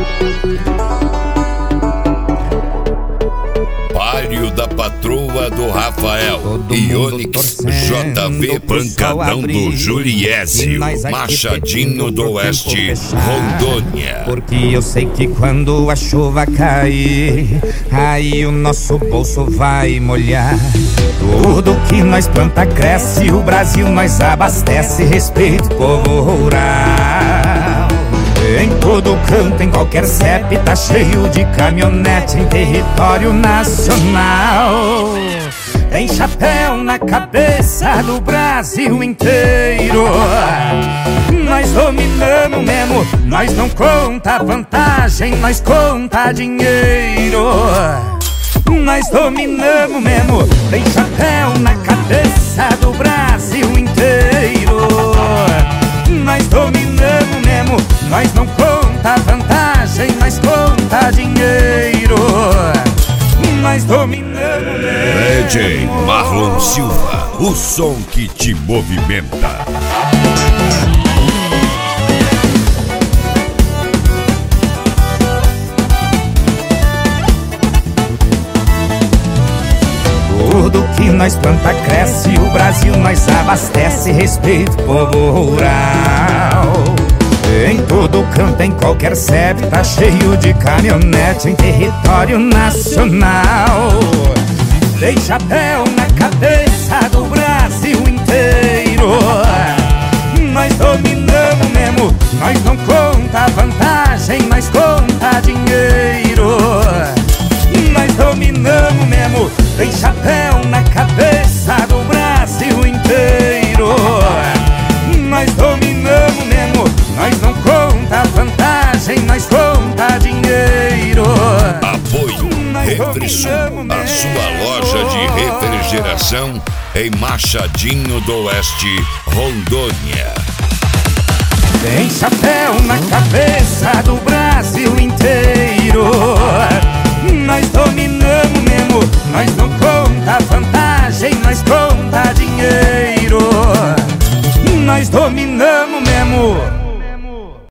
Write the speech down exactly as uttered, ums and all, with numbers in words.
Páreo da Patroa do Rafael, Ionix, J V Pancadão do Juliésio, Machadinho do Oeste, Rondônia. Porque eu sei que quando a chuva cair, aí o nosso bolso vai molhar. Tudo que nós planta cresce, o Brasil nós abastece. Respeito o povo rural. Em todo canto, em qualquer C E P, tá cheio de caminhonete em território nacional. Tem chapéu na cabeça do Brasil inteiro. Nós dominamos mesmo, nós não conta vantagem, nós conta dinheiro. Nós dominamos mesmo, tem chapéu na cabeça do Brasil inteiro. Nós dominamos mesmo, nós não conta vantagem, nós conta dinheiro. Nós dominamos mesmo. D J Marlon Silva, o som que te movimenta. Tudo que nós planta cresce, o Brasil nós abastece. Respeito o povo rural. Em todo canto, em qualquer C E P, tá cheio de caminhonete em território nacional. Tem chapéu na cabeça do Brasil inteiro. Nós dominamos mesmo, nós não conta vantagem, nós conta dinheiro. Nós dominamos mesmo, tem chapéu na cabeça do Brasil inteiro. Nós dominamos mesmo, nós não conta vantagem, nós conta dinheiro. Apoio Refrisul, a sua loja de refrigeração em Machadinho do Oeste, Rondônia. Tem chapéu na cabeça do Brasil inteiro. Nós dominamos mesmo, nós não conta vantagem, nós conta dinheiro. Nós dominamos